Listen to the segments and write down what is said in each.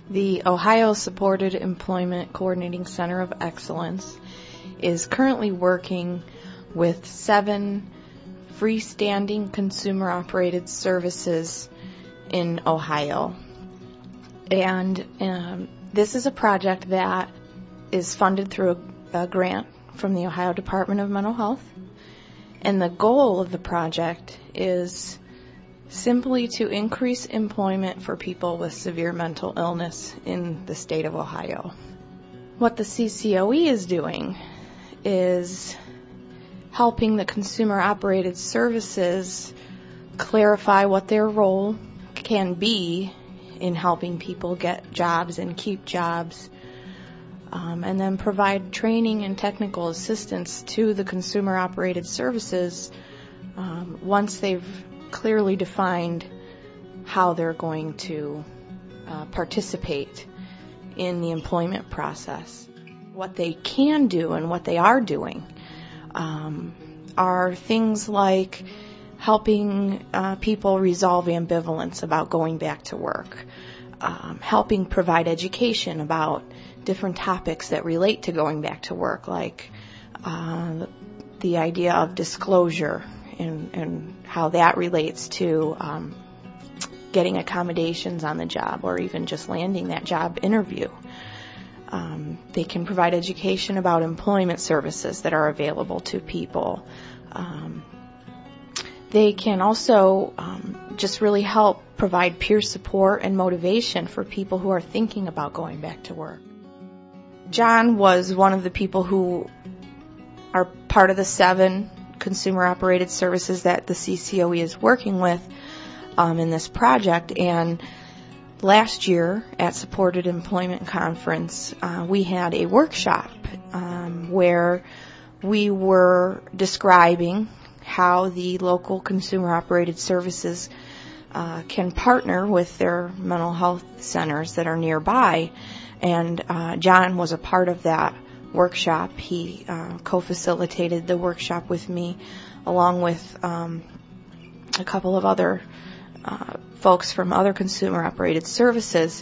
The Ohio Supported Employment Coordinating Center of Excellence is currently working with 7 freestanding consumer-operated services in Ohio. And this is a project that is funded through a grant from the Ohio Department of Mental Health. And the goal of the project is simply to increase employment for people with severe mental illness in the state of Ohio. What the CCOE is doing is helping the consumer-operated services clarify what their role can be in helping people get jobs and keep jobs, and then provide training and technical assistance to the consumer-operated services once they've clearly defined how they're going to participate in the employment process. What they can do and what they are doing are things like helping people resolve ambivalence about going back to work, helping provide education about different topics that relate to going back to work, like the idea of disclosure and how that relates to getting accommodations on the job or even just landing that job interview. They can provide education about employment services that are available to people. They can also just really help provide peer support and motivation for people who are thinking about going back to work. John was one of the people who are part of the 7 consumer-operated services that the CCOE is working with in this project. And last year at Supported Employment Conference, we had a workshop where we were describing how the local consumer-operated services can partner with their mental health centers that are nearby. And John was a part of that workshop. He co-facilitated the workshop with me, along with a couple of other folks from other consumer-operated services.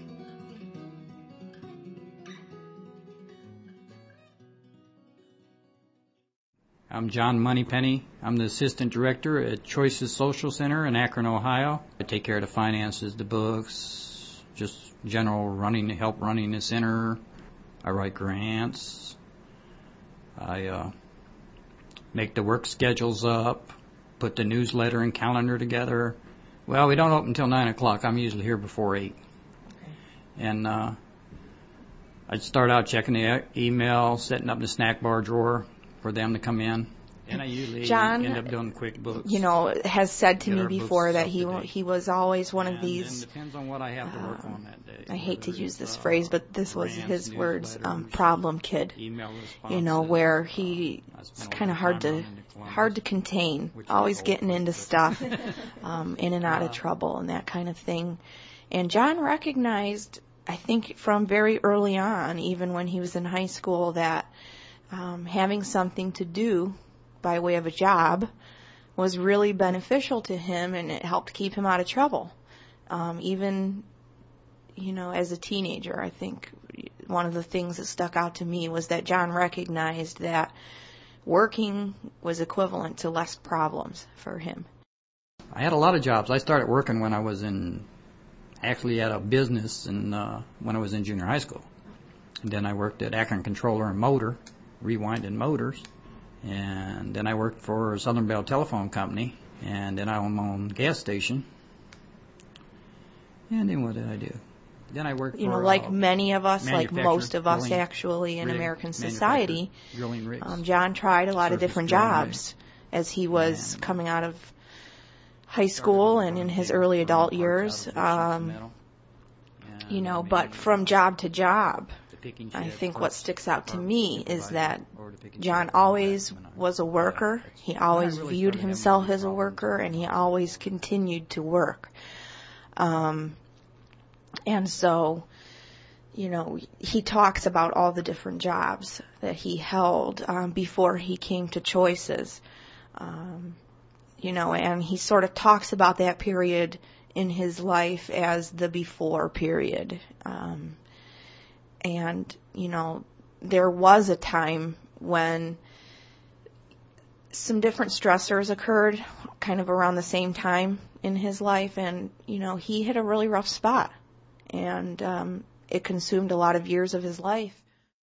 I'm John Moneypenny. I'm the Assistant Director at Choices Social Center in Akron, Ohio. I take care of the finances, the books, just general help running the center. I write grants. I make the work schedules up, put the newsletter and calendar together. Well, we don't open until 9 o'clock. I'm usually here before 8. Okay. And I'd start out checking the email, setting up the snack bar drawer for them to come in. And I usually end up doing QuickBooks. Has said to me before that he was always one of these. It depends on what I have to work on that day. I hate to use this phrase, but this was his words, problem kid. Where he's kind of hard to contain, always getting into stuff, in and out of trouble and that kind of thing. And John recognized, I think from very early on, even when he was in high school, that having something to do by way of a job was really beneficial to him, and it helped keep him out of trouble. Even, as a teenager, I think one of the things that stuck out to me was that John recognized that working was equivalent to less problems for him. I had a lot of jobs. I started working when I was actually at a business when I was in junior high school. And then I worked at Akron Controller and Motor, rewinding motors. And then I worked for Southern Bell Telephone Company. And then I owned my own gas station. And then what did I do? Then I worked for like many of us, like most of us actually in American society, John tried a lot of different jobs as he was coming out of high school and in his early adult years. But from job to job, I think what sticks out to me is that John always was a worker. He always viewed himself as a worker, and he always continued to work. And so, he talks about all the different jobs that he held before he came to Choices. And he sort of talks about that period in his life as the before period. And, you know, there was a time when some different stressors occurred kind of around the same time in his life, and, you know, he hit a really rough spot, and it consumed a lot of years of his life.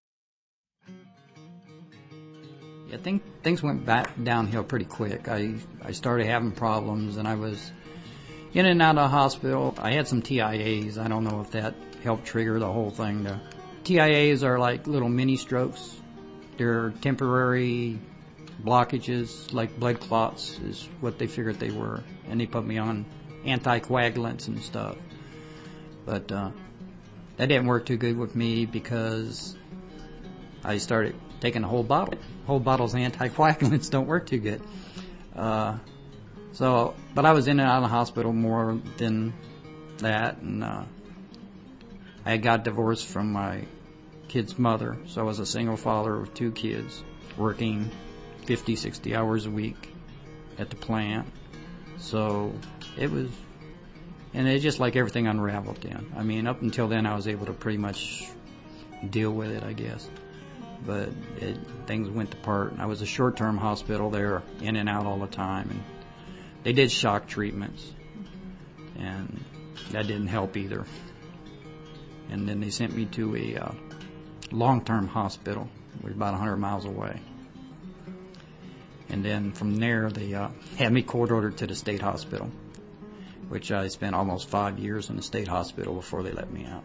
I think things went back downhill pretty quick. I started having problems, and I was in and out of the hospital. I had some TIAs. I don't know if that helped trigger the whole thing. TIAs are like little mini strokes. They're temporary blockages, like blood clots is what they figured they were. And they put me on anticoagulants and stuff. But that didn't work too good with me because I started taking a whole bottle. Whole bottles of anticoagulants don't work too good. But I was in and out of the hospital more than that, and I got divorced from my kid's mother, so I was a single father with 2 kids, working 50, 60 hours a week at the plant. So it was, and it just like everything unraveled then. I mean, up until then I was able to pretty much deal with it, I guess. But things went apart. I was a short-term hospital there, in and out all the time, and they did shock treatments, and that didn't help either. And then they sent me to a long-term hospital, which was about 100 miles away. And then from there, they had me court-ordered to the state hospital, which I spent almost 5 years in the state hospital before they let me out.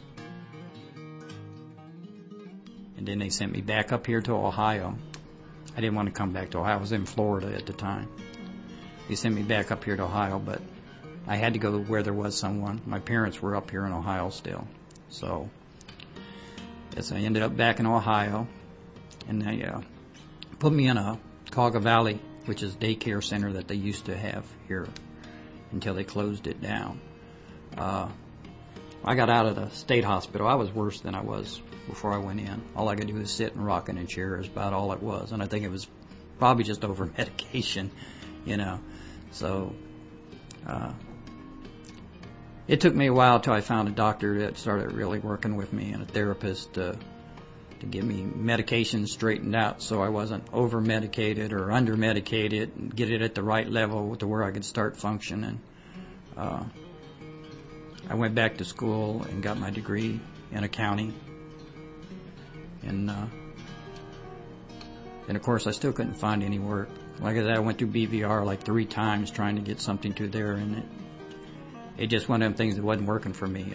And then they sent me back up here to Ohio. I didn't want to come back to Ohio. I was in Florida at the time. They sent me back up here to Ohio, but I had to go where there was someone. My parents were up here in Ohio still. So yes, I ended up back in Ohio, and they put me in a Cauga Valley, which is a daycare center that they used to have here until they closed it down. I got out of the state hospital. I was worse than I was before I went in. All I could do was sit and rock in a chair is about all it was. And I think it was probably just over medication, you know. So it took me a while till I found a doctor that started really working with me and a therapist to get me medication straightened out so I wasn't over-medicated or under-medicated, and get it at the right level to where I could start functioning. I went back to school and got my degree in accounting. And of course, I still couldn't find any work. Like I said, I went through BVR like 3 times trying to get something through there, and it just one of them things that wasn't working for me.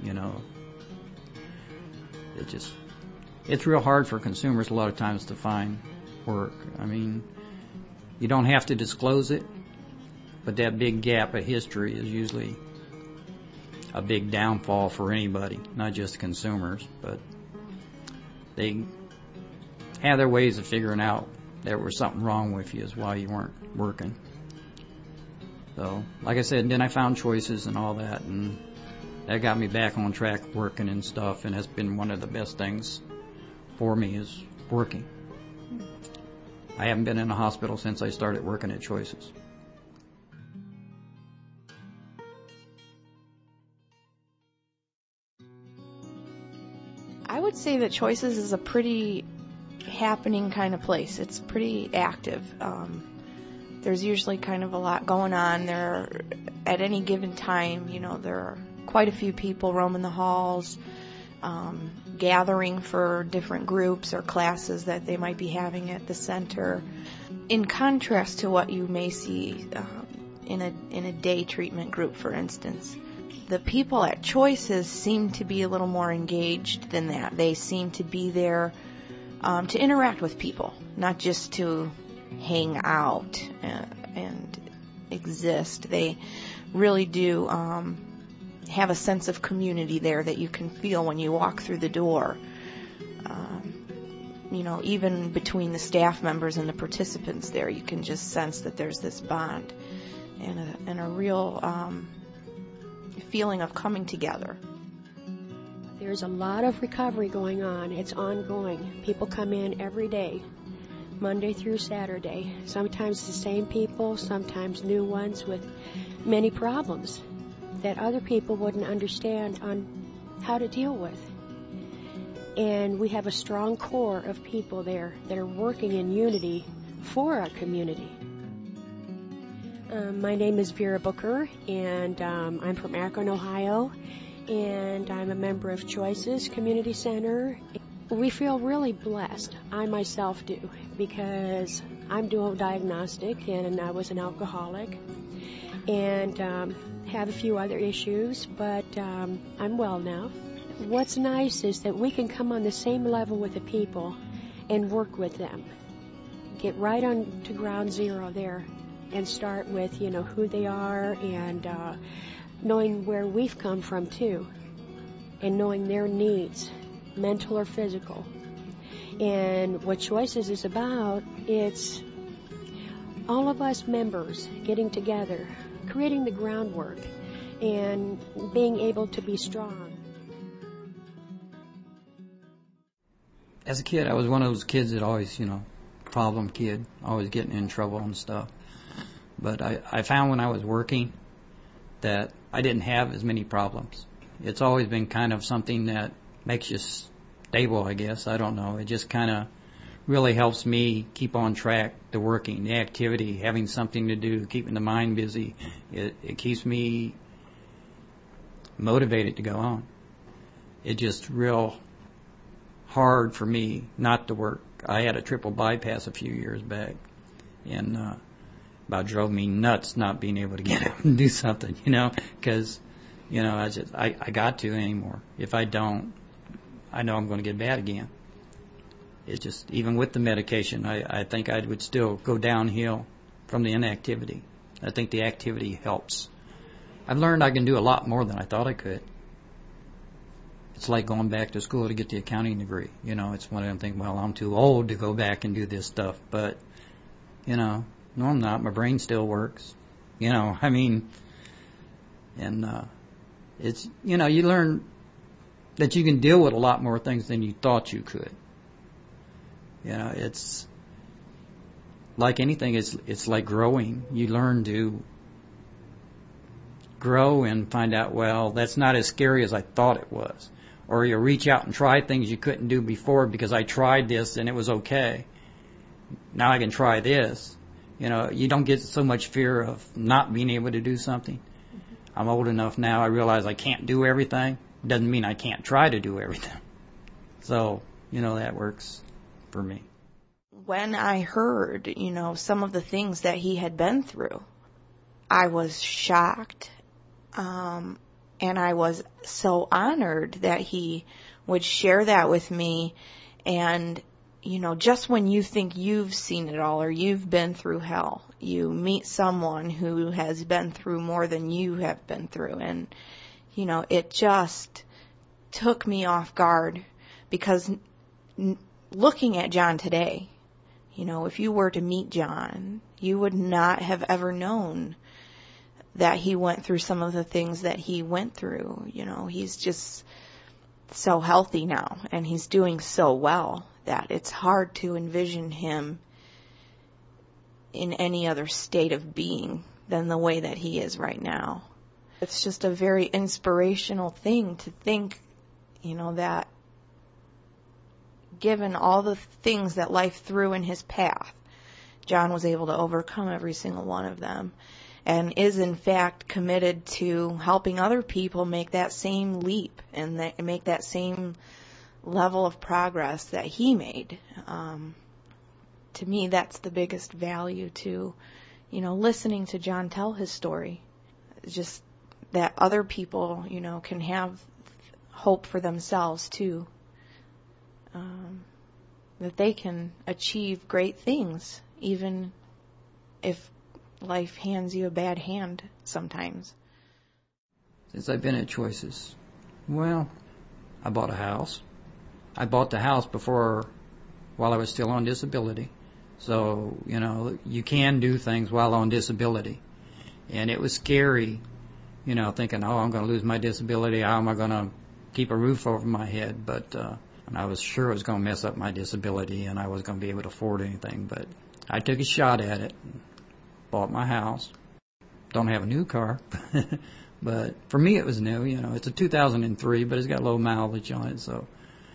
It's real hard for consumers a lot of times to find work. I mean, you don't have to disclose it, but that big gap of history is usually a big downfall for anybody, not just consumers, but they have their ways of figuring out there was something wrong with you is why you weren't working. So, like I said, then I found Choices and all that, and that got me back on track working and stuff, and that's been one of the best things for me is working. I haven't been in a hospital since I started working at Choices. I would say that Choices is a pretty happening kind of place. It's pretty active. There's usually kind of a lot going on there at any given time. You know, there are quite a few people roaming the halls, gathering for different groups or classes that they might be having at the center. In contrast to what you may see in a day treatment group, for instance, the people at Choices seem to be a little more engaged than that. They seem to be there to interact with people, not just to hang out and exist. They really do have a sense of community there that you can feel when you walk through the door. You know, even between the staff members and the participants there, you can just sense that there's this bond and a real feeling of coming together. There's a lot of recovery going on. It's ongoing. People come in every day, Monday through Saturday. Sometimes the same people, sometimes new ones with many problems. that other people wouldn't understand on how to deal with. And we have a strong core of people there that are working in unity for our community. My name is Vera Booker, and I'm from Akron, Ohio, and I'm a member of Choices Community Center. We feel really blessed, I myself do, because I'm dual diagnostic and I was an alcoholic and have a few other issues, but I'm well now. What's nice is that we can come on the same level with the people and work with them. Get right on to ground zero there and start with, who they are and knowing where we've come from too and knowing their needs, mental or physical. And what Choices is about, it's all of us members getting together, creating the groundwork, and being able to be strong. As a kid, I was one of those kids that always, problem kid, always getting in trouble and stuff. But I found when I was working that I didn't have as many problems. It's always been kind of something that makes you stable, I guess. I don't know. It just kind of really helps me keep on track, the working, the activity, having something to do, keeping the mind busy. It keeps me motivated to go on. It's just real hard for me not to work. I had a triple bypass a few years back, and about drove me nuts not being able to get up and do something, because, I got to anymore. If I don't, I know I'm going to get bad again. It's just, even with the medication, I think I would still go downhill from the inactivity. I think the activity helps. I've learned I can do a lot more than I thought I could. It's like going back to school to get the accounting degree. It's one of them things, well, I'm too old to go back and do this stuff. But, no, I'm not. My brain still works. And it's, you learn that you can deal with a lot more things than you thought you could. It's like anything, it's like growing. You learn to grow and find out, well, that's not as scary as I thought it was. Or you reach out and try things you couldn't do before because I tried this and it was okay. Now I can try this. You don't get so much fear of not being able to do something. I'm old enough now, I realize I can't do everything. Doesn't mean I can't try to do everything. So, that works for me. When I heard, some of the things that he had been through, I was shocked. And I was so honored that he would share that with me. And, just when you think you've seen it all or you've been through hell, you meet someone who has been through more than you have been through. And, it just took me off guard because looking at John today, if you were to meet John, you would not have ever known that he went through some of the things that he went through. He's just so healthy now, and he's doing so well that it's hard to envision him in any other state of being than the way that he is right now. It's just a very inspirational thing to think, that given all the things that life threw in his path, John was able to overcome every single one of them. And is in fact committed to helping other people make that same leap and make that same level of progress that he made. To me, that's the biggest value to, listening to John tell his story. Just that other people, can have hope for themselves too. That they can achieve great things, even if life hands you a bad hand sometimes. Since I've been at Choices, well, I bought a house. I bought the house while I was still on disability. So, you can do things while on disability. And it was scary, thinking, I'm going to lose my disability. How am I going to keep a roof over my head? But and I was sure it was going to mess up my disability and I wasn't going to be able to afford anything. But I took a shot at it. Bought my house. Don't have a new car, But for me, it was new. You know, it's a 2003, but it's got low mileage on it. So,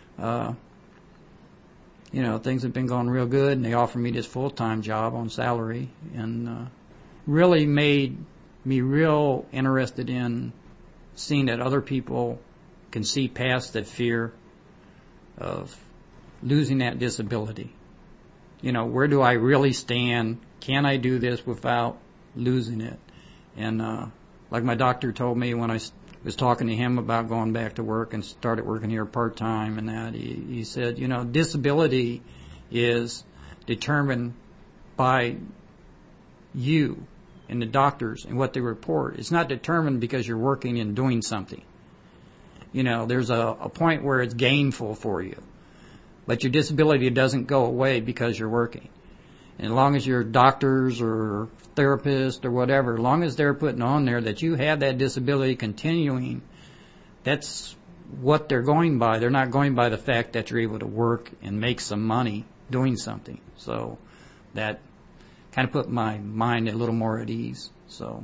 you know, things have been going real good, and they offered me this full-time job on salary, and really made me real interested in seeing that other people can see past that fear of losing that disability. You know, where do I really stand? Can I do this without losing it? And like my doctor told me when I was talking to him about going back to work and started working here part-time and that, he said, you know, disability is determined by you and the doctors and what they report. It's not determined because you're working and doing something. You know, there's a point where it's gainful for you. But your disability doesn't go away because you're working. And as long as you're doctors or therapists or whatever, as long as they're putting on there that you have that disability continuing, that's what they're going by. They're not going by the fact that you're able to work and make some money doing something. So that kind of put my mind a little more at ease. So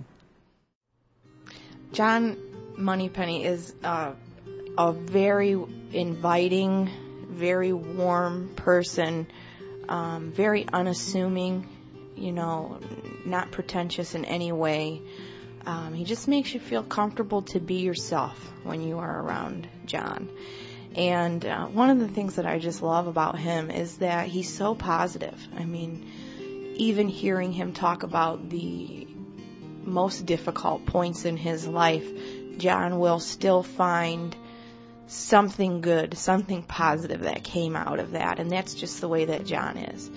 John Moneypenny is a very inviting, very warm person, very unassuming, you know, not pretentious in any way. He just makes you feel comfortable to be yourself when you are around John. And one of the things that I just love about him is that he's so positive. I mean, even hearing him talk about the most difficult points in his life, John will still find something good, something positive that came out of that. And that's just the way that John is.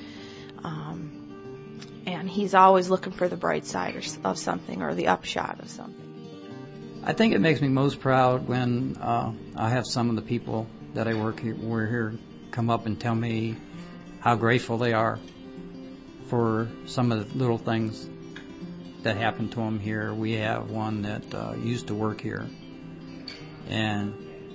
And he's always looking for the bright side of something or the upshot of something. I think it makes me most proud when I have some of the people that I work here come up and tell me how grateful they are for some of the little things that happen to them here. We have one that used to work here and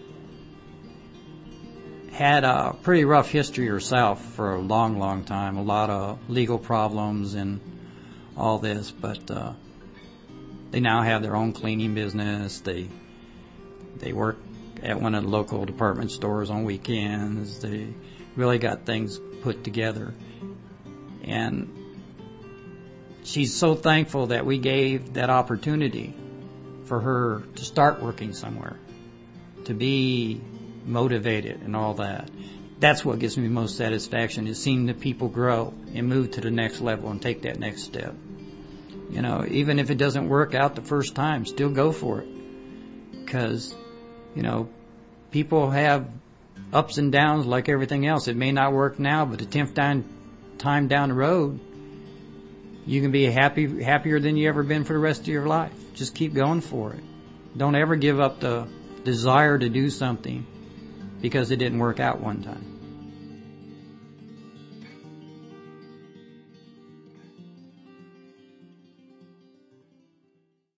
had a pretty rough history herself for a long, long time. A lot of legal problems and all this, but they now have their own cleaning business. They work at one of the local department stores on weekends. They really got things put together. And she's so thankful that we gave that opportunity for her to start working somewhere, to be motivated and all that. That's what gives me most satisfaction, is seeing the people grow and move to the next level and take that next step. You know, even if it doesn't work out the first time, still go for it. Because, you know, people have ups and downs like everything else. It may not work now, but the 10th time down the road, you can be happier than you ever been for the rest of your life. Just keep going for it. Don't ever give up the desire to do something because it didn't work out one time.